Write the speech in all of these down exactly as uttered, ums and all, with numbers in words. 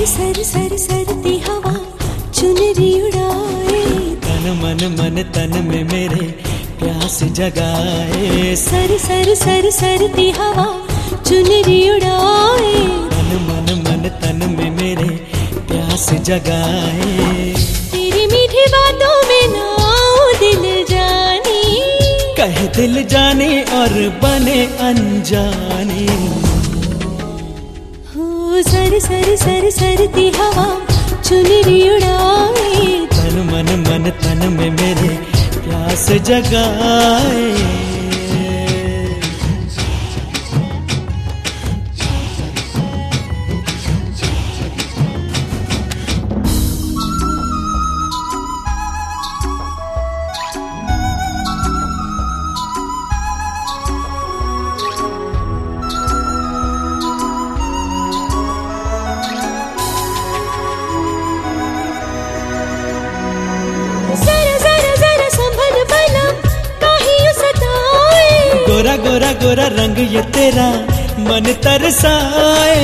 Sir सर सर सरती हवा चुनरी उड़ाए, तन मन मन तन में मेरे प्यास जगाए। सर सर सर सरती हवा चुनरी उड़ाए, तन मन मन तन में मेरे प्यास जगाए। तेरी मीठी बातों में नाओ दिल जानी, कहे दिल जाने और बने अनजाने। हो सर सर सर सरती हवा चुनरी उड़ाए, तन मन मन तन में मेरे प्यास जगाए। गोरा गोरा गोरा रंग ये तेरा मन तरसाए।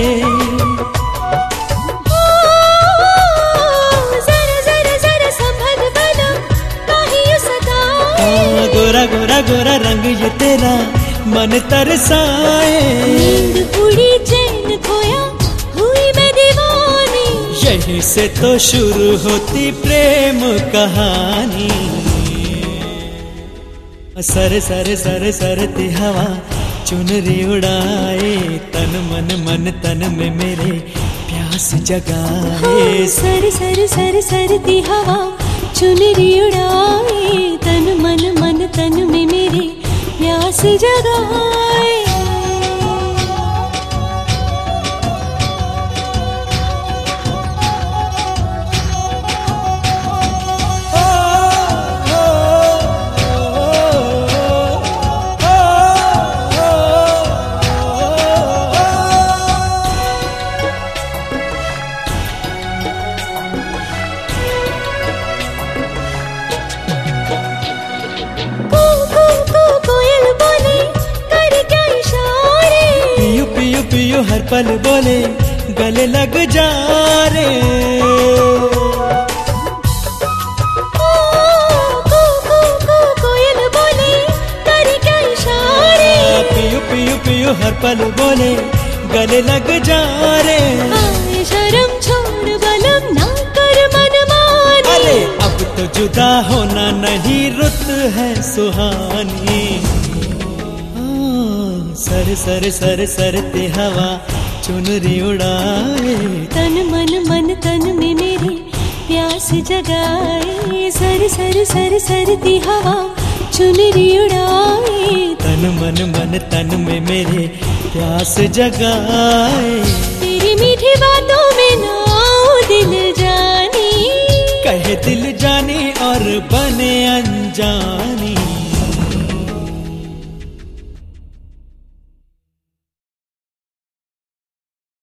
जरा जरा जरा संभल बना काहे यूं सताए। गोरा गोरा गोरा रंग ये तेरा मन तरसाए। नींद उड़ी चैन खोया हुई मैं दीवानी, यहीं से तो शुरू होती प्रेम कहानी। सर सर सर सरती हवा चुनरी उड़ाए, तन मन मन तन में मेरे प्यास जगाए। सर सर सर सरती हवा चुनरी उड़ाए, तन मन मन तन में मेरे प्यास जगाए। पियो हर पल बोले गले लग जा रे। कोयल बोले करे क्या इशारे, पियो पियो पियो हर पल बोले गले लग जा रे। शर्म छोड़ बलम ना कर मन मानी, अरे अब तो जुदा होना नहीं रुत है सुहानी। सर सर सर सरती हवा चुनरी उड़ाए, तन मन मन तन में मेरे प्यास जगाए। सर सर सर सरती हवा चुनरी उड़ाए, तन मन मन तन में मेरे प्यास जगाए। तेरी मीठी बातों में नाओ दिल जानी, कहे दिल जाने और बने अनजानी।